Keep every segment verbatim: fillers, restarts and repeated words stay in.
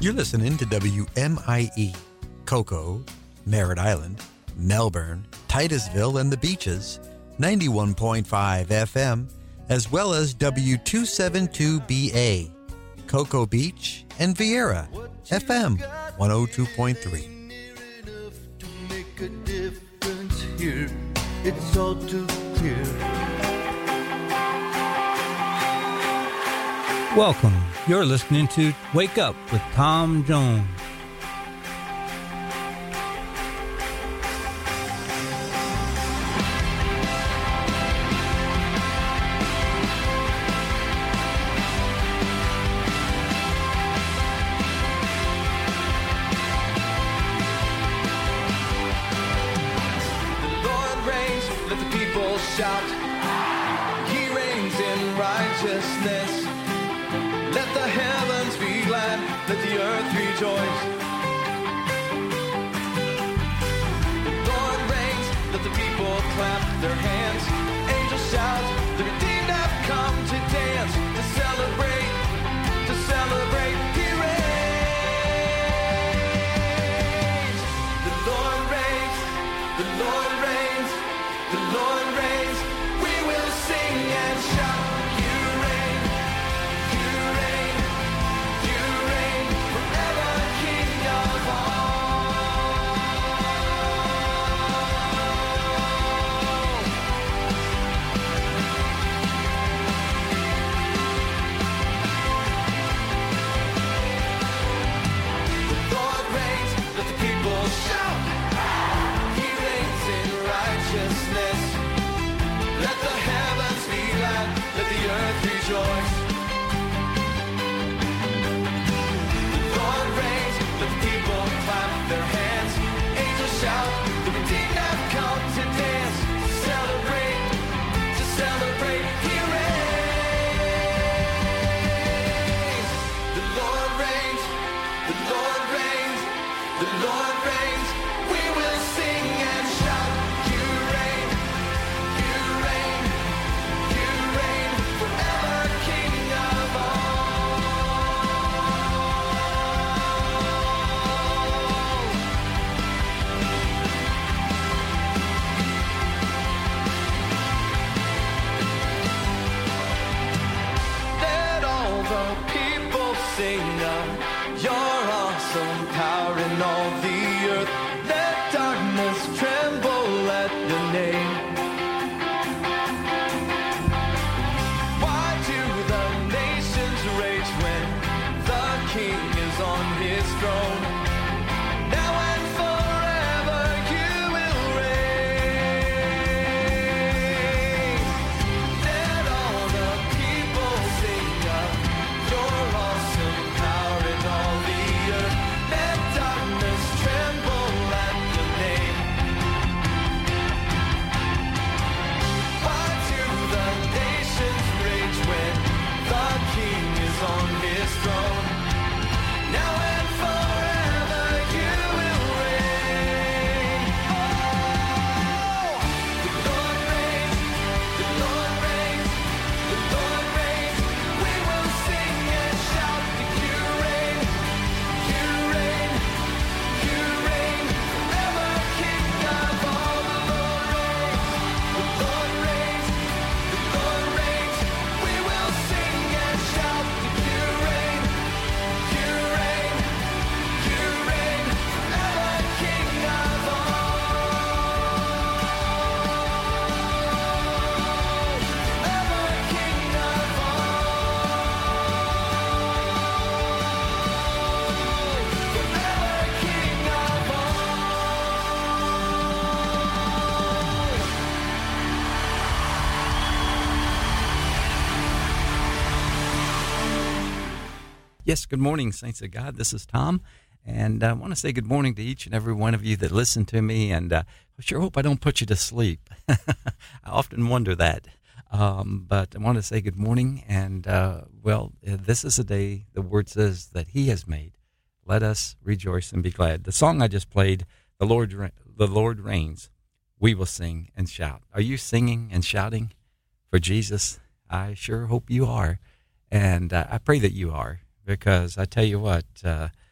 You're listening to W M I E, Cocoa, Merritt Island, Melbourne, Titusville, and the Beaches, ninety-one point five F M, as well as W two seventy-two B A, Cocoa Beach, and Vieira, F M one oh two point three. It's all too clear. Welcome. You're listening to Wake Up with Tom Jones. Shout, He reigns in righteousness. Let the heavens be glad, let the earth rejoice. The Lord reigns, let the people clap their hands. Angels shout, the redeemed have come to dance, to celebrate, to celebrate. He reigns. The Lord reigns, the Lord reigns, the Lord reigns. We will sing and shout. You reign, you reign, you reign forever, King of all. The Lord reigns, let the people shout. He reigns in righteousness. Let the heavens be glad, let the earth rejoice. The Lord reigns, let the people clap their hands. Angels shout, the redeemed have come to dance, to celebrate, to celebrate. He reigns. The Lord reigns, the Lord reigns, the Lord reigns. We will sing and shout. You reign, you reign, you reign forever, King of all. Let all the people sing of your awesome power in all the earth. Let darkness tremble at the name. Why do the nations rage when the King is on his throne? Now and forever you will reign. Let all the people sing of your awesome power in all the earth. Let darkness tremble at the name. Why do the nations rage when the King is on his throne? Now and forever you will reign. Oh, the Lord reigns, the Lord reigns, the Lord reigns. We will sing and shout that you reign, you reign, you reign forever, King of all. The Lord reigns, the Lord reigns, the Lord reigns. We will sing and shout that you reign, you reign, you reign forever, King of all. Forever, King of Yes, good morning, saints of God. This is Tom, and I want to say good morning to each and every one of you that listen to me, and uh, I sure hope I don't put you to sleep. I often wonder that, um, but I want to say good morning, and, uh, well, this is a day the Word says that He has made. Let us rejoice and be glad. The song I just played, The Lord, the Lord Reigns, we will sing and shout. Are you singing and shouting for Jesus? I sure hope you are, and uh, I pray that you are. Because I tell you what, uh,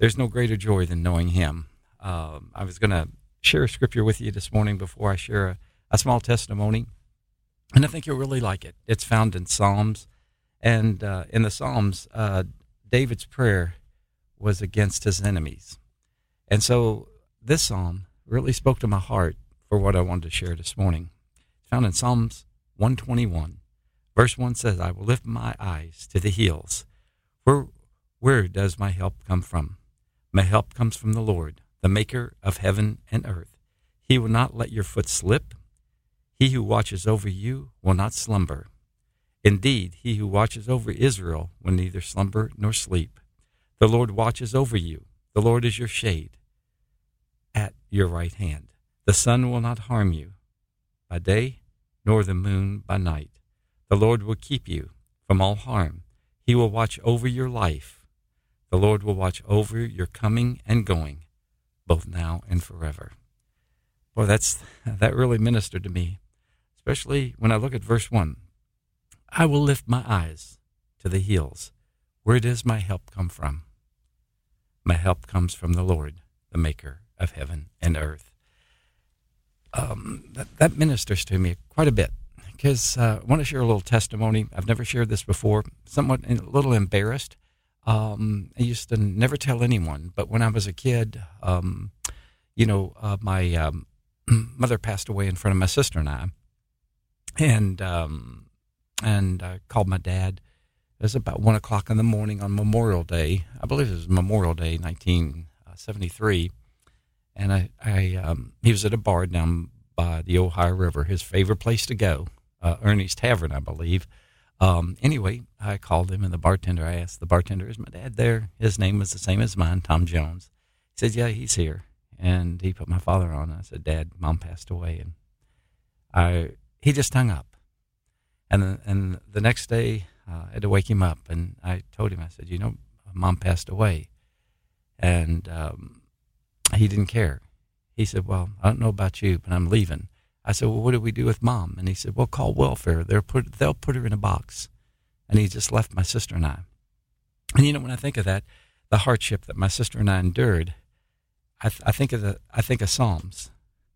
there's no greater joy than knowing him. Um, I was going to share a scripture with you this morning before I share a, a small testimony, and I think you'll really like it. It's found in Psalms, and uh, in the Psalms, uh, David's prayer was against his enemies. And so this psalm really spoke to my heart for what I wanted to share this morning. It's found in Psalms one twenty-one. Verse one says, I will lift my eyes to the hills. Where, where does my help come from? My help comes from the Lord, the maker of heaven and earth. He will not let your foot slip. He who watches over you will not slumber. Indeed, he who watches over Israel will neither slumber nor sleep. The Lord watches over you. The Lord is your shade at your right hand. The sun will not harm you by day, nor the moon by night. The Lord will keep you from all harm. He will watch over your life. The Lord will watch over your coming and going, both now and forever. Boy, that's that really ministered to me, especially when I look at verse one. I will lift my eyes to the hills. Where does my help come from? My help comes from the Lord, the maker of heaven and earth. Um, that, that ministers to me quite a bit, because uh, I want to share a little testimony. I've never shared this before, somewhat a little embarrassed. Um, I used to never tell anyone, but when I was a kid, um, you know, uh, my um, mother passed away in front of my sister and I, and um, and I called my dad. It was about one o'clock in the morning on Memorial Day. I believe it was Memorial Day, nineteen seventy-three. And I, I um, he was at a bar down by the Ohio River, his favorite place to go, uh, Ernie's Tavern, I believe. Um, anyway, I called him, and the bartender, I asked the bartender, is my dad there? His name was the same as mine, Tom Jones. He said, yeah, he's here. And he put my father on. I said, Dad, Mom passed away. And I he just hung up. And the, and the next day, uh, I had to wake him up, and I told him, I said, you know, Mom passed away. And um, he didn't care. He said, well, I don't know about you, but I'm leaving. I said, well, what do we do with Mom? And he said, well, call welfare. They'll put, they'll put her in a box. And he just left my sister and I. And, you know, when I think of that, the hardship that my sister and I endured, I, th- I think of the, I think of Psalms.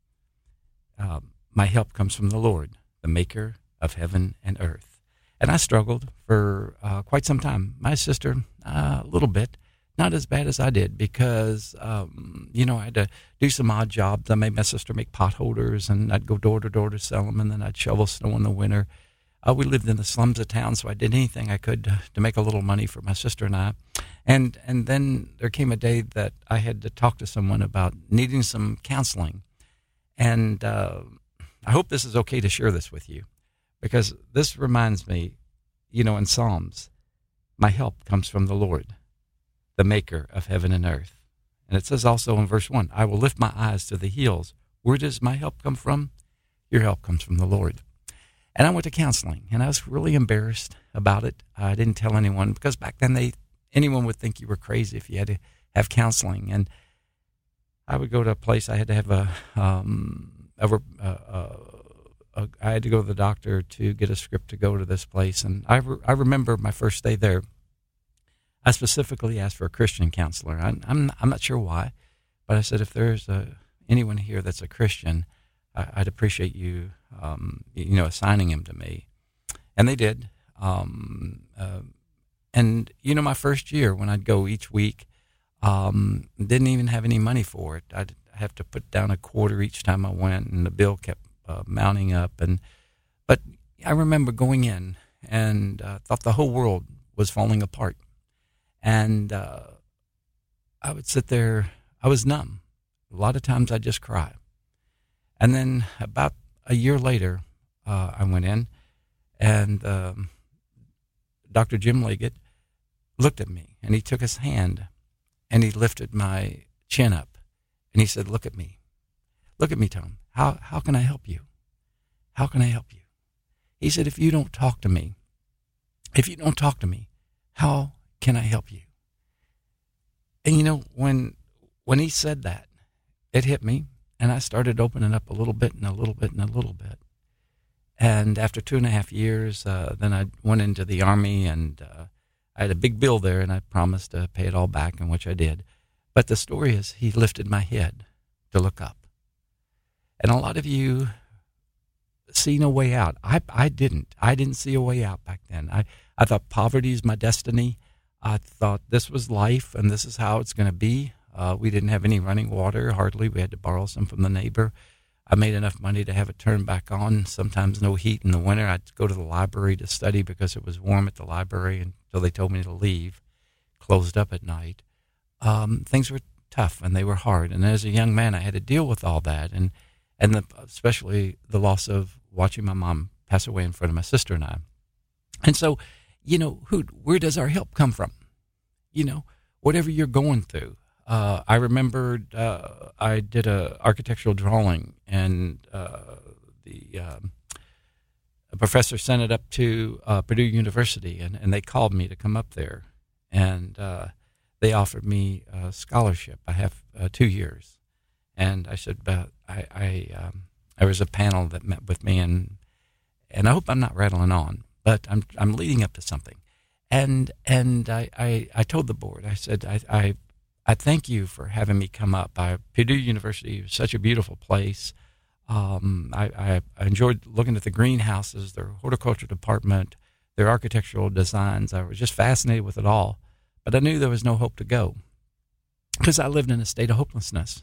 Uh, my help comes from the Lord, the maker of heaven and earth. And I struggled for uh, quite some time. My sister, uh, a little bit, not as bad as I did, because, um, you know, I had to do some odd jobs. I made my sister make potholders, and I'd go door to door to sell them, and then I'd shovel snow in the winter. Uh, we lived in the slums of town, so I did anything I could to, to make a little money for my sister and I. And and then there came a day that I had to talk to someone about needing some counseling. And uh, I hope this is okay to share this with you, because this reminds me, you know, in Psalms, my help comes from the Lord, the maker of heaven and earth. And it says also in verse one, I will lift my eyes to the hills. Where does my help come from? Your help comes from the Lord. And I went to counseling, and I was really embarrassed about it. I didn't tell anyone, because back then they anyone would think you were crazy if you had to have counseling. And I would go to a place, I had to have a, um, a, a, a, a I had to go to the doctor to get a script to go to this place. And I, re- I remember my first day there, I specifically asked for a Christian counselor. I, I'm I'm not sure why, but I said, if there's a, anyone here that's a Christian, I, I'd appreciate you, um, you know, assigning him to me. And they did. Um, uh, and, you know, my first year when I'd go each week, um, didn't even have any money for it. I'd have to put down a quarter each time I went, and the bill kept uh, mounting up. And But I remember going in and uh, thought the whole world was falling apart. And uh, I would sit there, I was numb. A lot of times I'd just cry. And then about a year later, uh, I went in, and um, Doctor Jim Liggett looked at me, and he took his hand, and he lifted my chin up, and he said, look at me. Look at me, Tom. How, how can I help you? How can I help you? He said, if you don't talk to me, if you don't talk to me, how can I help you? And, you know, when when he said that, it hit me, and I started opening up a little bit and a little bit and a little bit. And after two and a half years, uh, then I went into the Army, and uh, I had a big bill there, and I promised to pay it all back, and which I did. But the story is he lifted my head to look up. And a lot of you see no way out. I, I didn't. I didn't see a way out back then. I, I thought poverty is my destiny. I thought this was life and this is how it's going to be. Uh, we didn't have any running water, hardly. We had to borrow some from the neighbor. I made enough money to have it turned back on. Sometimes no heat in the winter. I'd go to the library to study because it was warm at the library until they told me to leave. Closed up at night. Um, things were tough and they were hard. And as a young man, I had to deal with all that, and and the, especially the loss of watching my mom pass away in front of my sister and I. And so, you know, who, where does our help come from? You know, whatever you're going through. Uh, I remembered uh, I did a architectural drawing, and uh, the um, a professor sent it up to uh, Purdue University, and, and they called me to come up there, and uh, they offered me a scholarship. I have uh, two years, and I said, but I, I um, there was a panel that met with me, and and I hope I'm not rattling on, but I'm I'm leading up to something, and and I I, I told the board, I said I. I I thank you for having me come up. I, Purdue University is such a beautiful place. Um, I, I, I enjoyed looking at the greenhouses, their horticulture department, their architectural designs. I was just fascinated with it all. But I knew there was no hope to go because I lived in a state of hopelessness.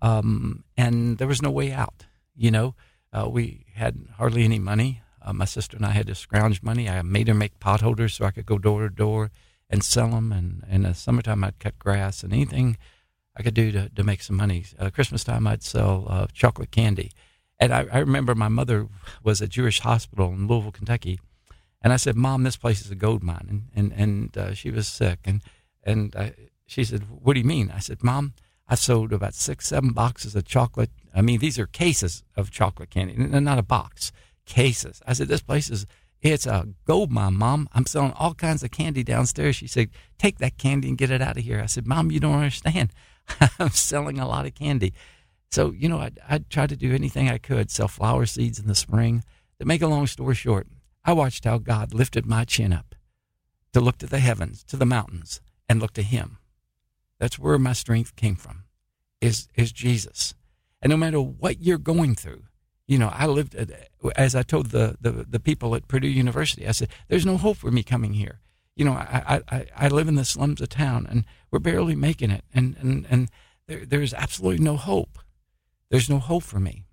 Um, and there was no way out. You know, uh, we had hardly any money. Uh, my sister and I had to scrounge money. I made her make pot holders so I could go door to door and sell them, and in the summertime I'd cut grass and anything I could do to, to make some money. Uh, Christmas time I'd sell uh, chocolate candy. And I, I remember my mother was at Jewish Hospital in Louisville, Kentucky, and I said, Mom, this place is a gold mine, and and, and uh, she was sick, and and I, she said, what do you mean? I said, Mom, I sold about six, seven boxes of chocolate. I mean, these are cases of chocolate candy, not a box, cases. I said, this place is It's a gold mine, Mom. I'm selling all kinds of candy downstairs. She said, take that candy and get it out of here. I said, Mom, you don't understand. I'm selling a lot of candy. So, you know, I'd, I'd try to do anything I could, sell flower seeds in the spring. To make a long story short, I watched how God lifted my chin up to look to the heavens, to the mountains, and look to him. That's where my strength came from, is, is Jesus. And no matter what you're going through, you know, I lived, as I told the, the, the people at Purdue University, I said, there's no hope for me coming here. You know, I, I, I live in the slums of town, and we're barely making it, and, and, and there, there's absolutely no hope. There's no hope for me.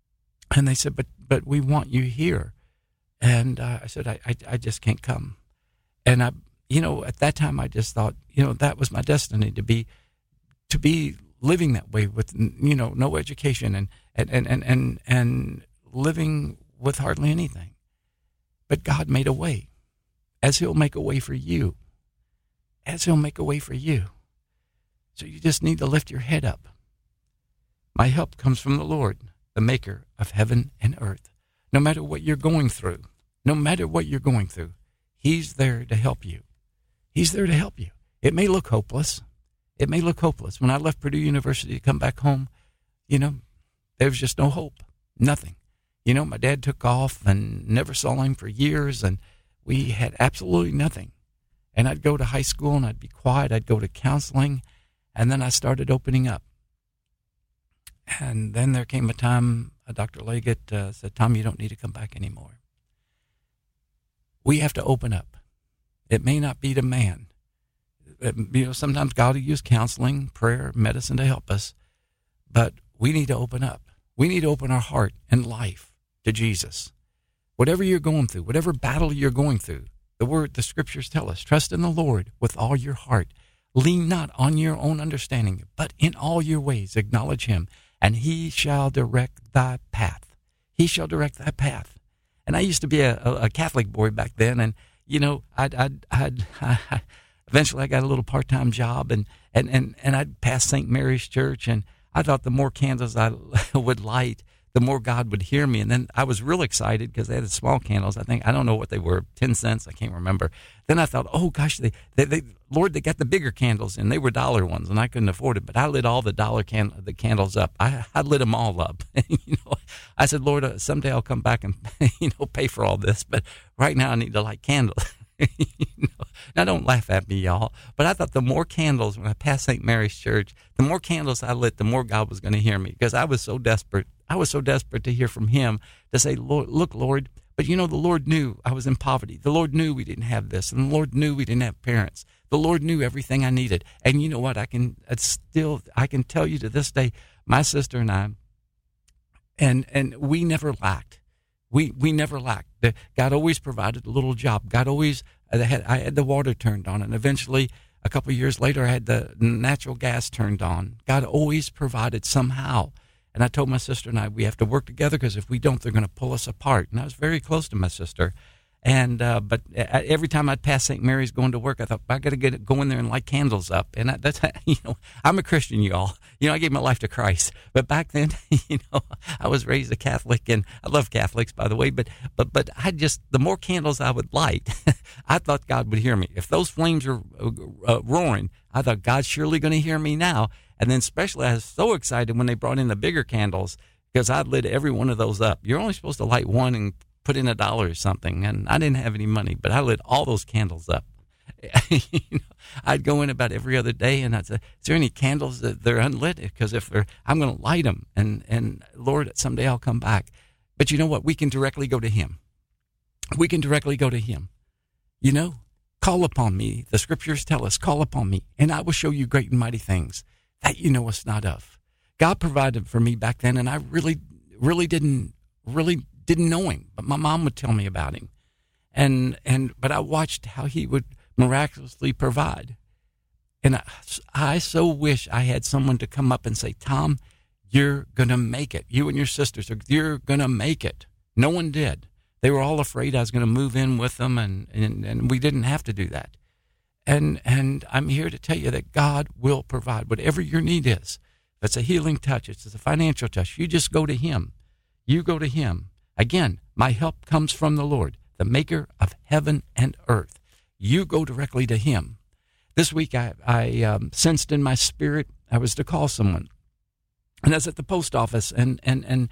And they said, but but we want you here. And uh, I said, I, I, I just can't come. And, I, you know, at that time I just thought, you know, that was my destiny, to be to be living that way with, you know, no education and and, and, and, and, and living with hardly anything. But God made a way, as he'll make a way for you, as he'll make a way for you. So you just need to lift your head up. My help comes from the Lord, the maker of heaven and earth. No matter what you're going through, no matter what you're going through, he's there to help you. He's there to help you. It may look hopeless. It may look hopeless. When I left Purdue University to come back home, you know, there was just no hope, nothing. You know, my dad took off and never saw him for years, and we had absolutely nothing. And I'd go to high school and I'd be quiet. I'd go to counseling, and then I started opening up. And then there came a time, uh, Doctor Leggett uh, said, Tom, you don't need to come back anymore. We have to open up. It may not be to man. It, you know, sometimes God will use counseling, prayer, medicine to help us, but we need to open up. We need to open our heart and life to Jesus. Whatever you're going through, whatever battle you're going through, the word, the scriptures tell us, trust in the Lord with all your heart. Lean not on your own understanding, but in all your ways acknowledge him, and he shall direct thy path. He shall direct thy path. And I used to be a, a, a Catholic boy back then, and, you know, I'd, I'd, I'd, I, eventually I got a little part-time job, and, and, and, and I'd pass Saint Mary's Church, and I thought the more candles I would light, the more God would hear me. And then I was real excited because they had small candles. I think, I don't know what they were, ten cents, I can't remember. Then I thought, oh gosh, they, they, they Lord, they got the bigger candles, and they were dollar ones, and I couldn't afford it. But I lit all the dollar can, the candles up. I, I lit them all up. you know, I said, Lord, uh, someday I'll come back and, you know, pay for all this. But right now I need to light candles. you know, Now, don't laugh at me, y'all, but I thought the more candles, when I passed Saint Mary's Church, the more candles I lit, the more God was going to hear me, because I was so desperate. I was so desperate to hear from him, to say, Lord, look, Lord, but you know, the Lord knew I was in poverty. The Lord knew we didn't have this, and the Lord knew we didn't have parents. The Lord knew everything I needed. And you know what? I can it's still, I can tell you to this day, my sister and I, and and we never lacked. We we never lacked. The, God always provided a little job. God always, I had, I had the water turned on, and eventually, a couple of years later, I had the natural gas turned on. God always provided somehow. And I told my sister and I, we have to work together, because if we don't, they're going to pull us apart. And I was very close to my sister. And uh, but every time I'd pass Saint Mary's going to work, I thought, I got to get go in there and light candles up. And I, that's you know, I'm a Christian, y'all. You know, I gave my life to Christ. But back then, you know, I was raised a Catholic, and I love Catholics, by the way. But but but I just, the more candles I would light, I thought God would hear me. If those flames are uh, roaring, I thought, God's surely going to hear me now. And then especially, I was so excited when they brought in the bigger candles, because I'd lit every one of those up. You're only supposed to light one and put in a dollar or something, and I didn't have any money, but I lit all those candles up. you know, I'd go in about every other day, and I'd say, "Is there any candles that they're unlit? Because if they're, I'm going to light them, and and Lord, someday I'll come back." But you know what? We can directly go to Him. We can directly go to Him. You know, call upon me. The Scriptures tell us, "Call upon me, and I will show you great and mighty things that you know us not of." God provided for me back then, and I really, really didn't, really didn't know Him, but my mom would tell me about Him, and and but I watched how He would miraculously provide, and I, I so wish I had someone to come up and say, "Tom, you're gonna make it. You and your sisters, are, you're gonna make it." No one did. They were all afraid I was going to move in with them, and, and and we didn't have to do that. And and I'm here to tell you that God will provide whatever your need is. If it's a healing touch, it's a financial touch, you just go to Him. You go to Him. Again, my help comes from the Lord, the maker of heaven and earth. You go directly to Him. This week, I, I um, sensed in my spirit I was to call someone. And I was at the post office, and, and, and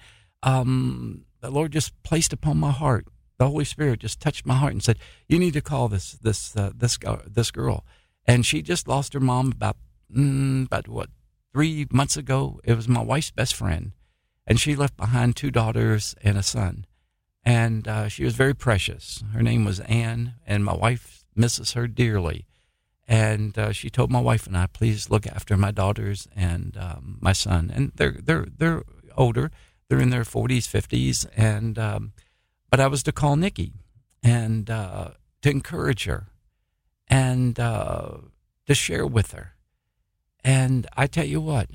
um, the Lord just placed upon my heart, the Holy Spirit just touched my heart and said, "You need to call this this uh, this this girl." And she just lost her mom about mm, about what three months ago. It was my wife's best friend, and she left behind two daughters and a son. And uh, she was very precious. Her name was Ann, and my wife misses her dearly. And uh, she told my wife and I, "Please look after my daughters and um, my son." And they're they're they're older. They're in their forties, fifties, and um, but I was to call Nikki and uh, to encourage her and uh, to share with her. And I tell you what,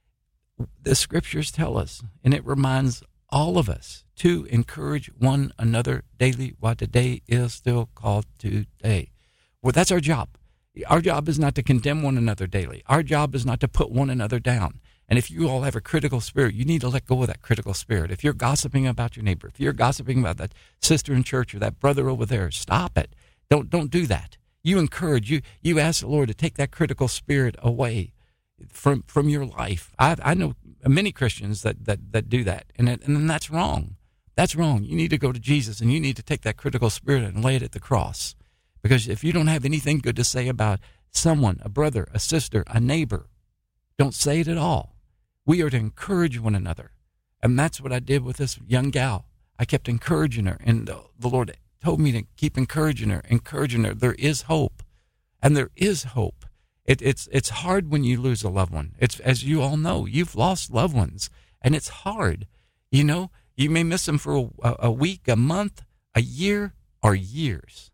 the Scriptures tell us, and it reminds all of us to encourage one another daily while today is still called today. Well, that's our job. Our job is not to condemn one another daily. Our job is not to put one another down. And if you all have a critical spirit, you need to let go of that critical spirit. If you're gossiping about your neighbor, if you're gossiping about that sister in church or that brother over there, stop it. Don't don't do that. You encourage, you you ask the Lord to take that critical spirit away from from your life. I I know many Christians that that, that do that, and it, and that's wrong. That's wrong. You need to go to Jesus, and you need to take that critical spirit and lay it at the cross. Because if you don't have anything good to say about someone, a brother, a sister, a neighbor, don't say it at all. We are to encourage one another. And that's what I did with this young gal. I kept encouraging her, and the, the Lord told me to keep encouraging her, encouraging her. There is hope, and there is hope. It, it's it's hard when you lose a loved one. It's, as you all know, you've lost loved ones, and it's hard. You know, you may miss them for a, a week, a month, a year, or years.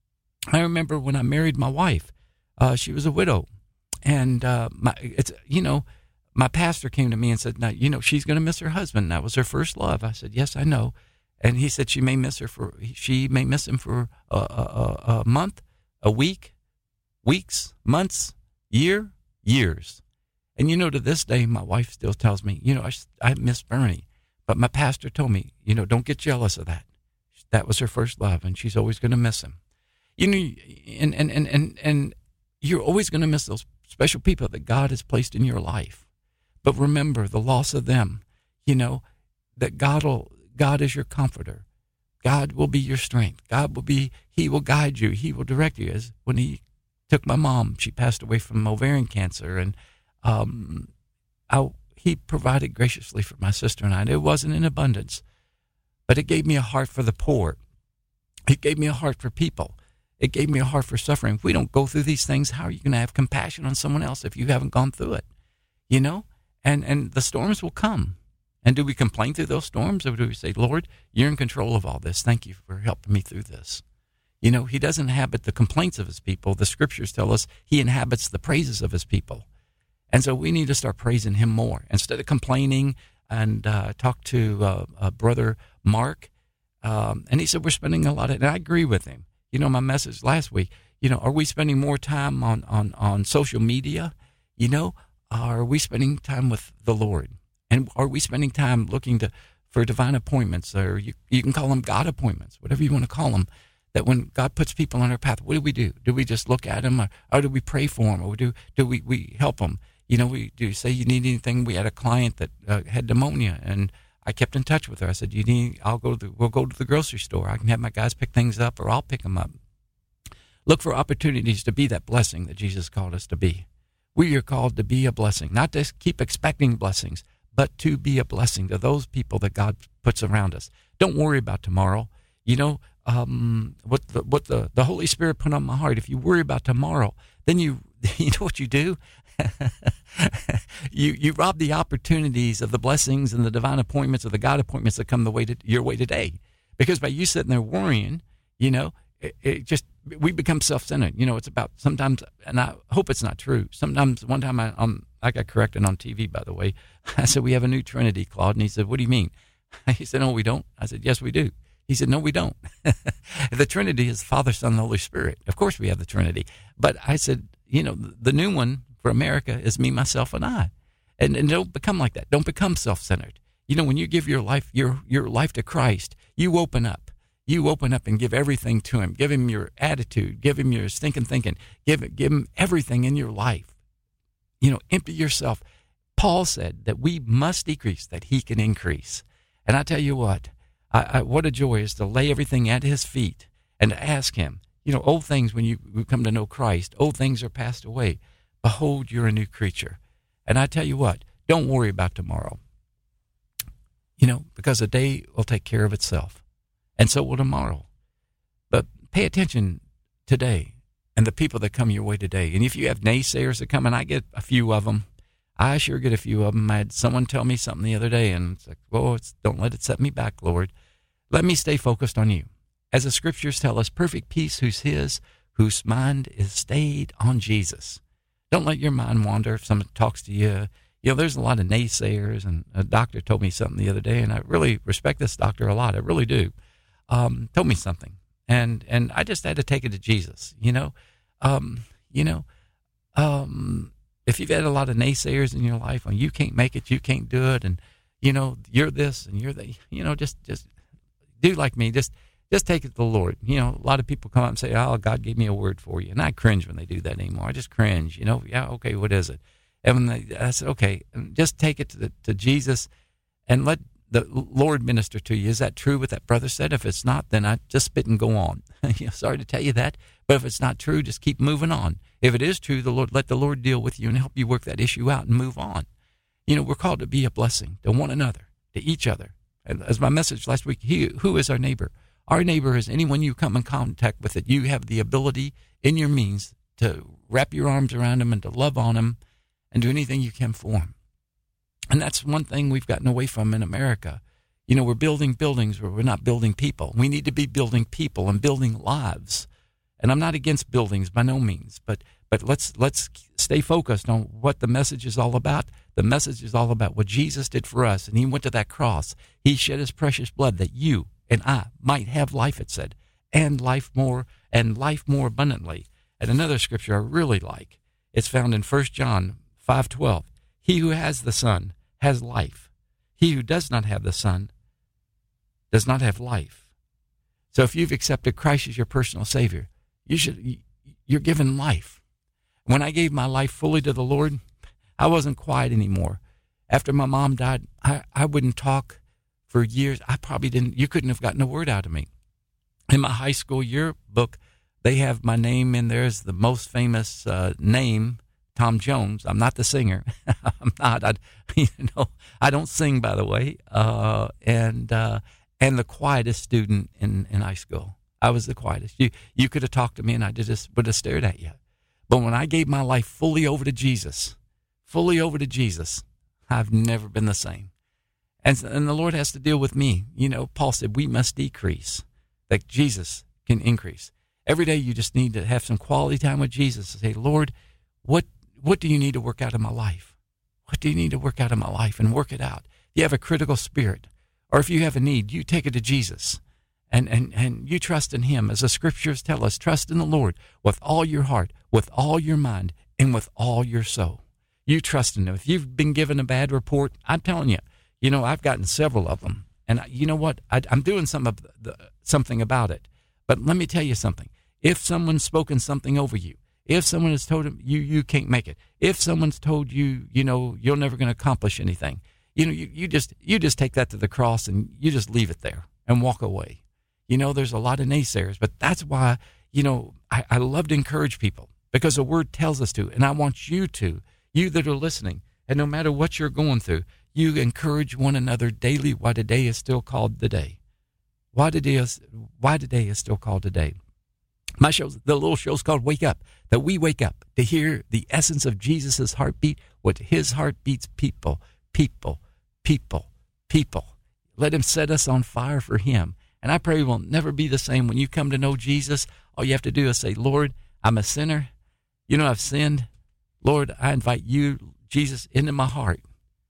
I remember when I married my wife, uh, she was a widow, and uh, my it's you know. My pastor came to me and said, "Now, you know, she's going to miss her husband. That was her first love." I said, "Yes, I know." And he said, "She may miss her for, she may miss him for a, a, a month, a week, weeks, months, year, years." And, you know, to this day, my wife still tells me, you know, I, I miss Bernie. But my pastor told me, you know, don't get jealous of that. That was her first love, and she's always going to miss him. You know, and, and, and, and, and you're always going to miss those special people that God has placed in your life. But remember the loss of them, you know, that God will, God is your comforter. God will be your strength. God will be, he will guide you. He will direct you. As when he took my mom, she passed away from ovarian cancer, and um, I, he provided graciously for my sister and I. And it wasn't in abundance, but it gave me a heart for the poor. It gave me a heart for people. It gave me a heart for suffering. If we don't go through these things, how are you going to have compassion on someone else if you haven't gone through it? You know, and, and the storms will come. And do we complain through those storms, or do we say, Lord, you're in control of all this. Thank you for helping me through this. You know, he doesn't inhabit the complaints of his people. The scriptures tell us he inhabits the praises of his people. And so we need to start praising him more. Instead of complaining, and uh, talk to uh, uh, Brother Mark, um, and he said, we're spending a lot of, and I agree with him. You know, my message last week, you know, are we spending more time on, on, on social media? You know, are we spending time with the Lord? And are we spending time looking to for divine appointments, or you, you can call them God appointments, whatever you want to call them, that when God puts people on our path, what do we do? Do we just look at them, or, or do we pray for them, or do do we, we help them? You know, we do say you need anything. We had a client that uh, had pneumonia, and I kept in touch with her. I said, you need, I'll go to the, we'll go to the grocery store. I can have my guys pick things up, or I'll pick them up. Look for opportunities to be that blessing that Jesus called us to be. We are called to be a blessing, not to keep expecting blessings, but to be a blessing to those people that God puts around us. Don't worry about tomorrow. You know, um, what the, what the, the Holy Spirit put on my heart, if you worry about tomorrow, then you, you know what you do? you you rob the opportunities of the blessings and the divine appointments, or the God appointments that come the way to, your way today. Because by you sitting there worrying, you know, it, it just, we become self-centered. You know, it's about sometimes, and I hope it's not true. Sometimes, one time I, um, I got corrected on T V, by the way. I said, we have a new Trinity, Claude. And he said, what do you mean? He said, no, we don't. I said, yes, we do. He said, no, we don't. The Trinity is Father, Son, and Holy Spirit. Of course we have the Trinity. But I said, you know, the new one for America is me, myself, and I. And, and don't become like that. Don't become self-centered. You know, when you give your life, your, your life to Christ, you open up. You open up and give everything to him. Give him your attitude. Give him your stinking thinking. Give, give him everything in your life. You know, empty yourself. Paul said that we must decrease, that he can increase. And I tell you what, I, I, what a joy is to lay everything at his feet and to ask him. You know, old things, when you come to know Christ, old things are passed away. Behold, you're a new creature. And I tell you what, don't worry about tomorrow. You know, because a day will take care of itself. And so will tomorrow. But pay attention today and the people that come your way today. And if you have naysayers that come, and I get a few of them, I sure get a few of them. I had someone tell me something the other day, and it's like, whoa, it's, don't let it set me back, Lord. Let me stay focused on you. As the scriptures tell us, perfect peace who's his, whose mind is stayed on Jesus. Don't let your mind wander if someone talks to you. You know, there's a lot of naysayers, and a doctor told me something the other day, and I really respect this doctor a lot. I really do. Um, told me something, and and I just had to take it to Jesus, you know. Um, you know, um, if you've had a lot of naysayers in your life, and you can't make it, you can't do it, and, you know, you're this and you're that, you know, just, just do like me. Just, just take it to the Lord. You know, a lot of people come up and say, oh, God gave me a word for you. And I cringe when they do that anymore. I just cringe, you know, yeah, okay, what is it? And when they, I said, okay, just take it to, the, to Jesus and let the Lord minister to you. Is that true what that brother said? If it's not, then I just spit and go on. You know, sorry to tell you that, but if it's not true, just keep moving on. If it is true, the Lord, let the Lord deal with you and help you work that issue out and move on. You know, we're called to be a blessing to one another, to each other. And as my message last week, he, who is our neighbor? Our neighbor is anyone you come in contact with that you have the ability in your means to wrap your arms around them and to love on them and do anything you can for them. And that's one thing we've gotten away from in America. You know, we're building buildings where we're not building people. We need to be building people and building lives. And I'm not against buildings by no means, but but let's let's stay focused on what the message is all about. The message is all about what Jesus did for us, and he went to that cross. He shed his precious blood that you and I might have life, it said, and life more and life more abundantly. And another scripture I really like, it's found in First John five twelve. He who has the Son has life. He who does not have the Son does not have life. So if you've accepted Christ as your personal Savior, you should, you're given life. When I gave my life fully to the Lord, I wasn't quiet anymore. After my mom died, I, I wouldn't talk for years. I probably didn't, you couldn't have gotten a word out of me. In my high school yearbook, they have my name in there as the most famous uh, name, Tom Jones. I'm not the singer. I'm not. I, you know, I don't sing, by the way. Uh, and uh, and the quietest student in, in high school. I was the quietest. You you could have talked to me, and I just would have stared at you. But when I gave my life fully over to Jesus, fully over to Jesus, I've never been the same. And and the Lord has to deal with me. You know, Paul said we must decrease, that Jesus can increase. Every day you just need to have some quality time with Jesus and say, Lord, what what do you need to work out of my life? What do you need to work out of my life? And work it out. If you have a critical spirit, or if you have a need, you take it to Jesus. And, and, and you trust in him. As the scriptures tell us, trust in the Lord with all your heart, with all your mind, and with all your soul. You trust in him. If you've been given a bad report, I'm telling you, you know, I've gotten several of them. And you know what? I, I'm doing some of the, something about it. But let me tell you something. If someone's spoken something over you, if someone has told you you can't make it, if someone's told you, you know, you're never going to accomplish anything, you know, you, you just you just take that to the cross and you just leave it there and walk away. You know, there's a lot of naysayers, but that's why, you know, I, I love to encourage people because the word tells us to, and I want you to, you that are listening, and no matter what you're going through, you encourage one another daily while today is still called the day. Why today is, why today is still called today. My show, the little show's called Wake Up, that we wake up to hear the essence of Jesus' heartbeat, what his heart beats people, people, people, people. Let him set us on fire for him. And I pray we'll never be the same. When you come to know Jesus, all you have to do is say, Lord, I'm a sinner. You know, I've sinned. Lord, I invite you, Jesus, into my heart.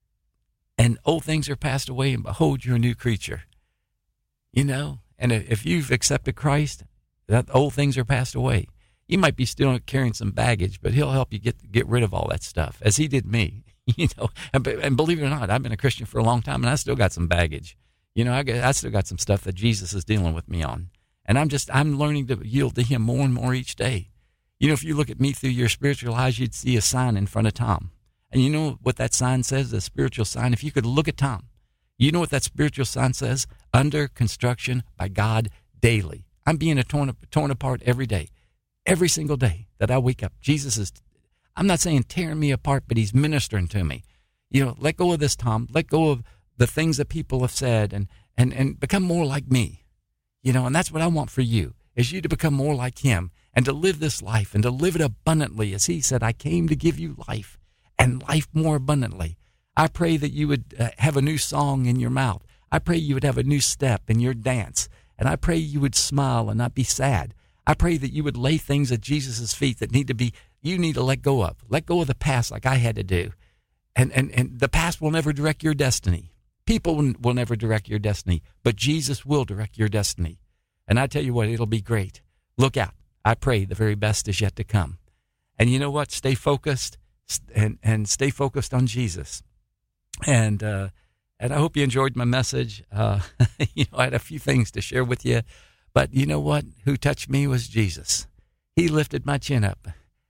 And old things are passed away, and behold, you're a new creature. You know, and if you've accepted Christ, that old things are passed away. You might be still carrying some baggage, but he'll help you get get rid of all that stuff, as he did me. You know, and, and believe it or not, I've been a Christian for a long time, and I still got some baggage. You know, I, got, I still got some stuff that Jesus is dealing with me on. And I'm just, I'm learning to yield to him more and more each day. You know, if you look at me through your spiritual eyes, you'd see a sign in front of Tom. And you know what that sign says, the spiritual sign? If you could look at Tom, you know what that spiritual sign says? Under construction by God daily. I'm being torn, torn apart every day, every single day that I wake up. Jesus is, I'm not saying tearing me apart, but he's ministering to me. You know, let go of this, Tom. Let go of the things that people have said, and, and, and become more like me. You know, and that's what I want for you, is you to become more like him and to live this life and to live it abundantly. As he said, I came to give you life and life more abundantly. I pray that you would uh, have a new song in your mouth. I pray you would have a new step in your dance. And I pray you would smile and not be sad. I pray that you would lay things at Jesus' feet that need to be, you need to let go of. Let go of the past like I had to do. And, and, and the past will never direct your destiny. People will never direct your destiny, but Jesus will direct your destiny. And I tell you what, it'll be great. Look out. I pray the very best is yet to come. And you know what? Stay focused and, and stay focused on Jesus. And uh, and I hope you enjoyed my message. Uh, you know, I had a few things to share with you, but you know what? Who touched me was Jesus. He lifted my chin up.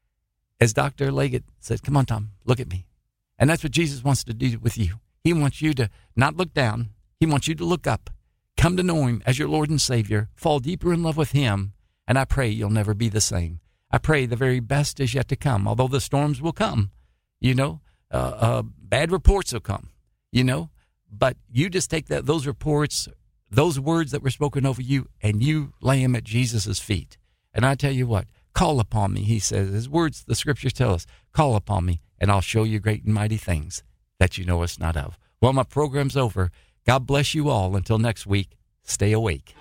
As Doctor Leggett said, come on, Tom, look at me. And that's what Jesus wants to do with you. He wants you to not look down. He wants you to look up. Come to know him as your Lord and Savior. Fall deeper in love with him. And I pray you'll never be the same. I pray the very best is yet to come. Although the storms will come, you know, uh, uh, bad reports will come, you know. But you just take that those reports, those words that were spoken over you, and you lay them at Jesus' feet. And I tell you what, call upon me, he says. His words, the scriptures tell us, call upon me, and I'll show you great and mighty things that you know us not of. Well, my program's over. God bless you all. Until next week, stay awake.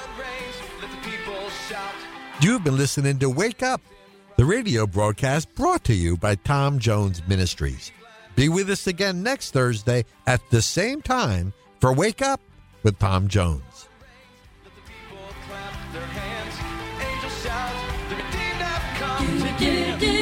You've been listening to Wake Up, the radio broadcast brought to you by Tom Jones Ministries. Be with us again next Thursday at the same time for Wake Up with Tom Jones. Let the people clap their hands, angels shout, the redeemed have come together.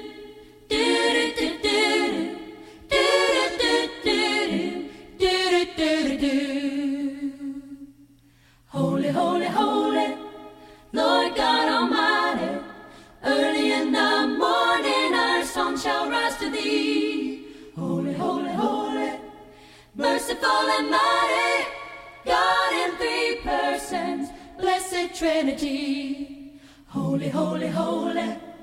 Holy, holy, holy, Lord God Almighty, early in the morning our song shall rise to thee. Holy, holy, holy, merciful and mighty, three persons, blessed Trinity. Holy, holy, holy.